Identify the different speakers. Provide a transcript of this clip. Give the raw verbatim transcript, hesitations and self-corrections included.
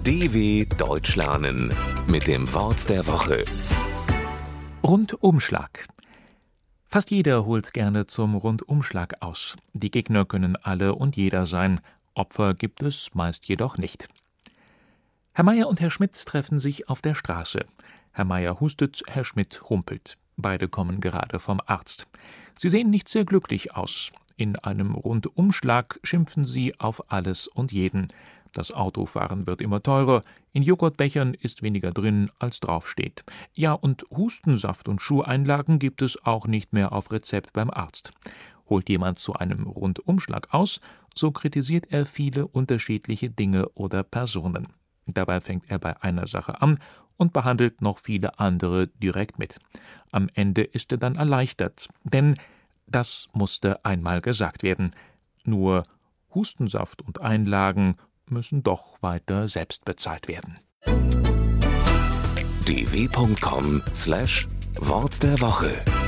Speaker 1: D W Deutsch lernen mit dem Wort der Woche.
Speaker 2: Rundumschlag. Fast jeder holt gerne zum Rundumschlag aus. Die Gegner können alle und jeder sein. Opfer gibt es meist jedoch nicht. Herr Meier und Herr Schmidt treffen sich auf der Straße. Herr Meier hustet, Herr Schmidt humpelt. Beide kommen gerade vom Arzt. Sie sehen nicht sehr glücklich aus. In einem Rundumschlag schimpfen sie auf alles und jeden. Das Autofahren wird immer teurer, in Joghurtbechern ist weniger drin, als draufsteht. Ja, und Hustensaft und Schuheinlagen gibt es auch nicht mehr auf Rezept beim Arzt. Holt jemand zu einem Rundumschlag aus, so kritisiert er viele unterschiedliche Dinge oder Personen. Dabei fängt er bei einer Sache an und behandelt noch viele andere direkt mit. Am Ende ist er dann erleichtert, denn das musste einmal gesagt werden. Nur Hustensaft und Einlagen müssen doch weiter selbst bezahlt werden.
Speaker 1: d w punkt com slash Wort der Woche